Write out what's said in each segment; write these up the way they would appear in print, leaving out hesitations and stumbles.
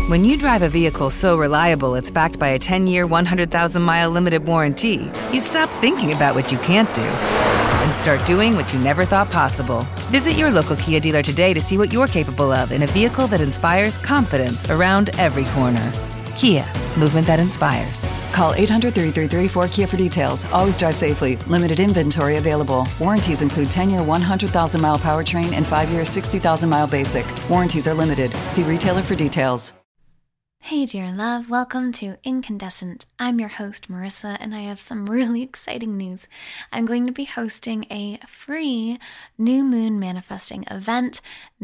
When you drive a vehicle so reliable it's backed by a 10-year, 100,000-mile limited warranty, you stop thinking about what you can't do and start doing what you never thought possible. Visit your local Kia dealer today to see what you're capable of in a vehicle that inspires confidence around every corner. Kia, movement that inspires. Call 800-333-4KIA for details. Always drive safely. Limited inventory available. Warranties include 10-year 100,000-mile powertrain and 5-year 60,000-mile basic. Warranties are limited. See retailer for details. Hey dear love, welcome to Incandescent. I'm your host Marissa, and I have some really exciting news. I'm going to be hosting a free new moon manifesting event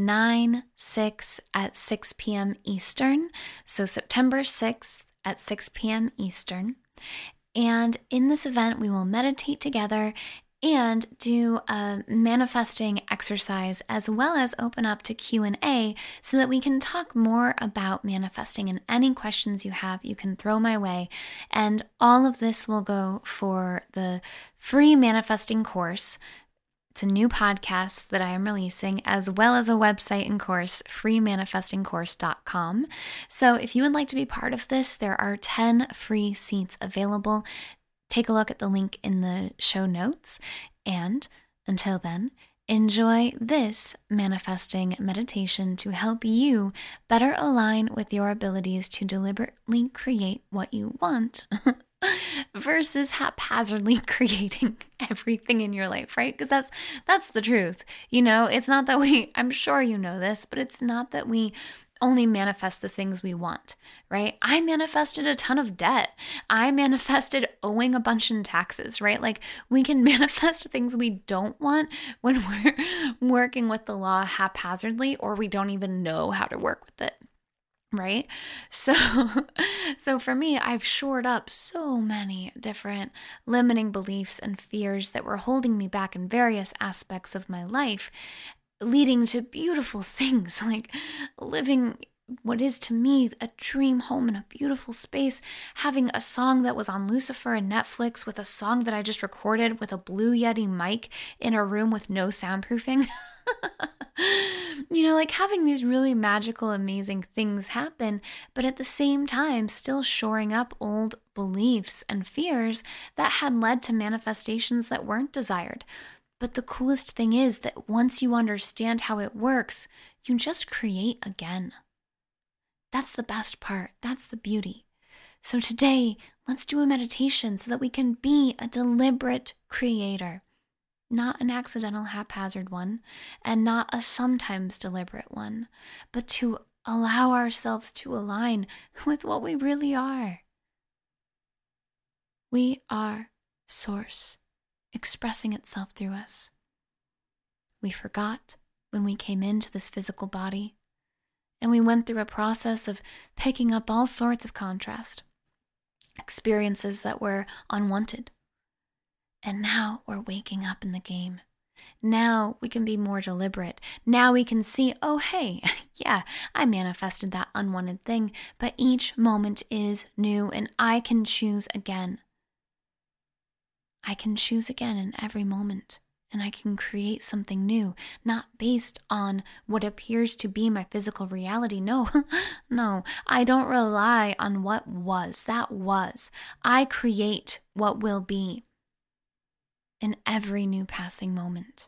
9/6 at 6 p.m. Eastern. So September 6th at 6 p.m. Eastern. And in this event, we will meditate together and do a manifesting exercise as well as open up to Q&A so that we can talk more about manifesting, and any questions you have you can throw my way. And all of this will go for the free manifesting course. It's a new podcast that I am releasing, as well as a website and course, freemanifestingcourse.com. So if you would like to be part of this, there are 10 free seats available. Take a look at the link in the show notes. And until then, enjoy this manifesting meditation to help you better align with your abilities to deliberately create what you want versus haphazardly creating everything in your life, right? Because that's the truth. You know, it's not that I'm sure you know this, but it's not that we only manifest the things we want, right? I manifested a ton of debt. I manifested owing a bunch in taxes, right? Like, we can manifest things we don't want when we're working with the law haphazardly, or we don't even know how to work with it, right? So for me, I've shored up so many different limiting beliefs and fears that were holding me back in various aspects of my life, leading to beautiful things like living what is to me a dream home in a beautiful space, having a song that was on Lucifer and Netflix with a song that I just recorded with a Blue Yeti mic in a room with no soundproofing. You know, like having these really magical, amazing things happen, but at the same time, still shoring up old beliefs and fears that had led to manifestations that weren't desired. But the coolest thing is that once you understand how it works, you just create again. That's the best part. That's the beauty. So today, let's do a meditation so that we can be a deliberate creator, not an accidental, haphazard one, and not a sometimes deliberate one, but to allow ourselves to align with what we really are. We are Source, expressing itself through us. We forgot when we came into this physical body, and we went through a process of picking up all sorts of contrast, experiences that were unwanted. And now we're waking up in the game. Now we can be more deliberate. Now we can see, oh, hey, yeah, I manifested that unwanted thing, but each moment is new and I can choose again. I can choose again in every moment, and I can create something new, not based on what appears to be my physical reality. No, I don't rely on what was. That was. I create what will be in every new passing moment.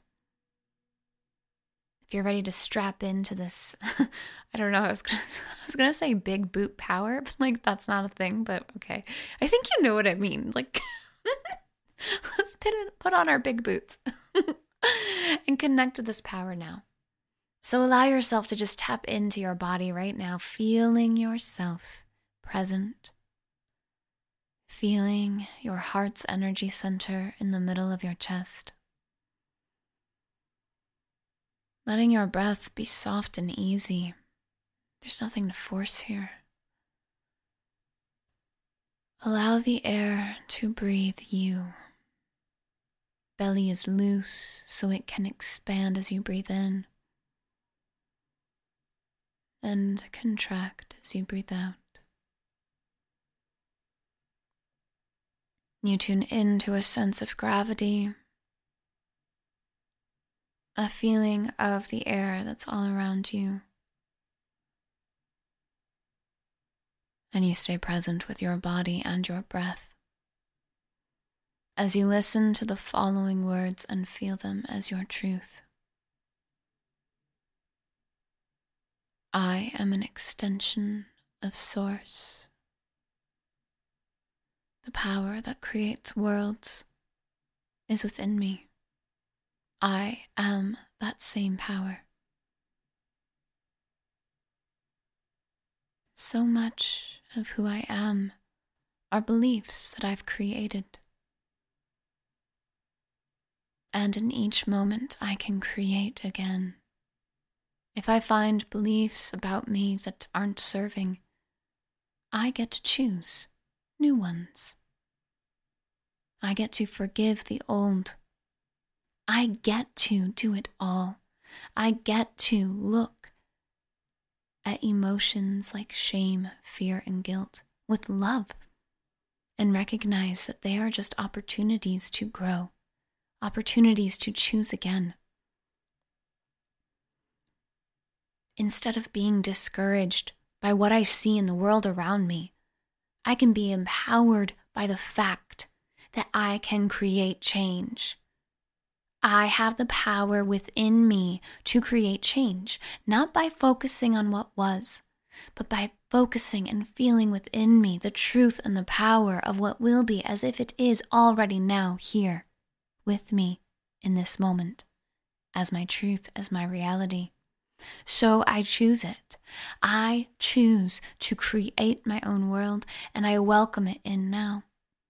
If you're ready to strap into this, I don't know, I was gonna say big boot power, but like that's not a thing, but okay. I think you know what I mean. Like, let's put on our big boots and connect to this power now. So allow yourself to just tap into your body right now, feeling yourself present, feeling your heart's energy center in the middle of your chest. Letting your breath be soft and easy. There's nothing to force here. Allow the air to breathe you. Belly is loose so it can expand as you breathe in and contract as you breathe out. You tune into a sense of gravity, a feeling of the air that's all around you. and you stay present with your body and your breath as you listen to the following words and feel them as your truth. I am an extension of Source. The power that creates worlds is within me. I am that same power. So much of who I am are beliefs that I've created. And in each moment I can create again. If I find beliefs about me that aren't serving, I get to choose new ones. I get to forgive the old. I get to do it all. I get to look at emotions like shame, fear, and guilt with love and recognize that they are just opportunities to grow, opportunities to choose again. Instead of being discouraged by what I see in the world around me, I can be empowered by the fact that I can create change. I have the power within me to create change, not by focusing on what was, but by focusing and feeling within me the truth and the power of what will be as if it is already now here with me in this moment, as my truth, as my reality. So I choose it. I choose to create my own world, and I welcome it in now.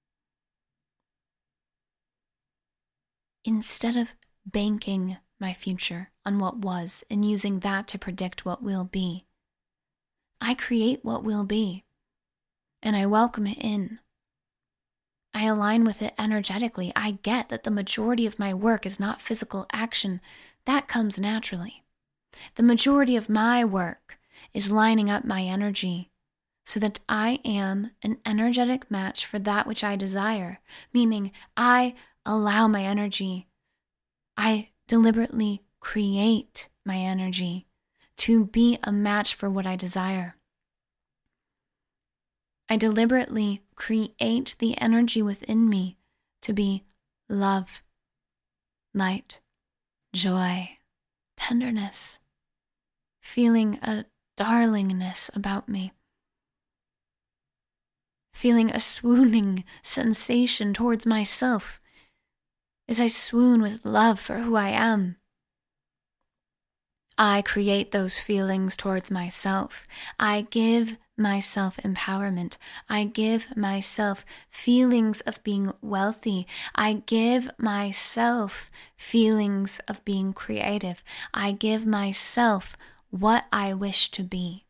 Instead of banking my future on what was and using that to predict what will be, I create what will be, and I welcome it in. I align with it energetically. I get that the majority of my work is not physical action. That comes naturally. The majority of my work is lining up my energy so that I am an energetic match for that which I desire, meaning I allow my energy. I deliberately create my energy to be a match for what I desire. I deliberately create the energy within me to be love, light, joy, tenderness, feeling a darlingness about me, feeling a swooning sensation towards myself as I swoon with love for who I am. I create those feelings towards myself. I give myself empowerment. I give myself feelings of being wealthy. I give myself feelings of being creative. I give myself what I wish to be.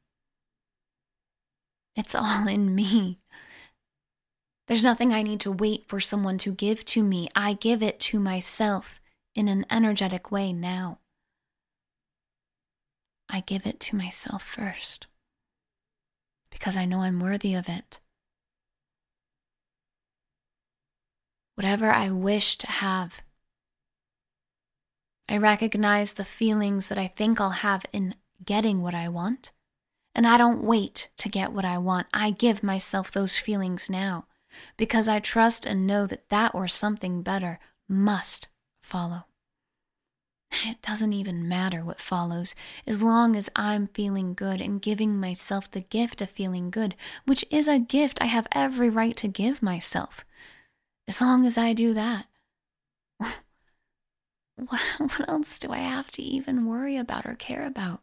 It's all in me. There's nothing I need to wait for someone to give to me. I give it to myself in an energetic way now. I give it to myself first because I know I'm worthy of it. Whatever I wish to have, I recognize the feelings that I think I'll have in getting what I want, and I don't wait to get what I want. I give myself those feelings now because I trust and know that that or something better must follow. It doesn't even matter what follows, as long as I'm feeling good and giving myself the gift of feeling good, which is a gift I have every right to give myself. As long as I do that, what else do I have to even worry about or care about?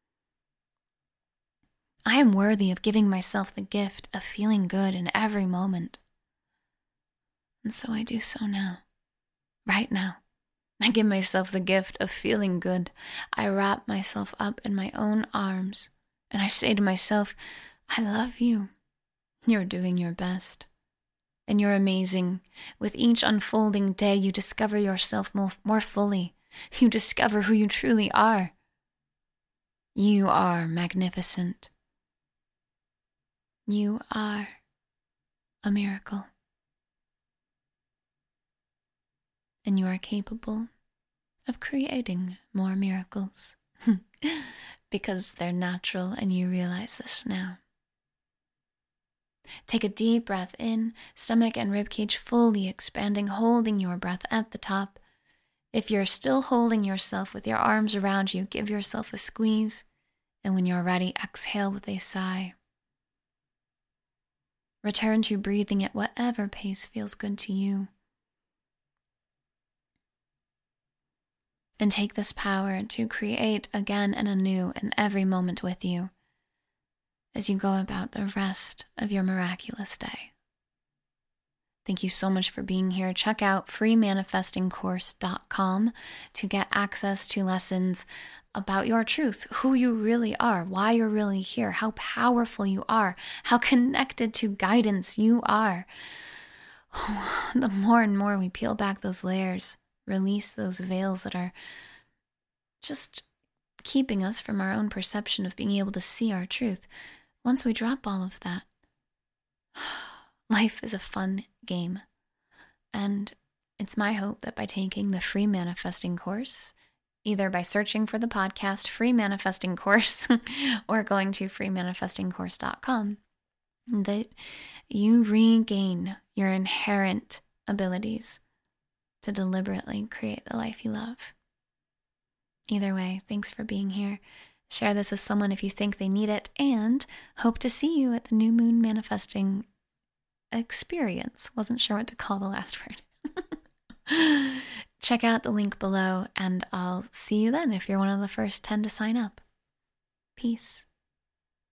I am worthy of giving myself the gift of feeling good in every moment. And so I do so now, right now. I give myself the gift of feeling good. I wrap myself up in my own arms, and I say to myself, I love you. You're doing your best. And you're amazing. With each unfolding day, you discover yourself more fully. You discover who you truly are. You are magnificent. You are a miracle. And you are capable of creating more miracles because they're natural and you realize this now. Take a deep breath in, stomach and ribcage fully expanding, holding your breath at the top. If you're still holding yourself with your arms around you, give yourself a squeeze. And when you're ready, exhale with a sigh. Return to breathing at whatever pace feels good to you. And take this power to create again and anew in every moment with you as you go about the rest of your miraculous day. Thank you so much for being here. Check out freemanifestingcourse.com to get access to lessons about your truth, who you really are, why you're really here, how powerful you are, how connected to guidance you are. The more and more we peel back those layers, release those veils that are just keeping us from our own perception of being able to see our truth. Once we drop all of that, life is a fun game. And it's my hope that by taking the free manifesting course, either by searching for the podcast Free Manifesting Course or going to freemanifestingcourse.com, that you regain your inherent abilities to deliberately create the life you love. Either way, thanks for being here. Share this with someone if you think they need it, and hope to see you at the New Moon Manifesting Experience. Wasn't sure what to call the last word. Check out the link below, and I'll see you then if you're one of the first 10 to sign up. Peace.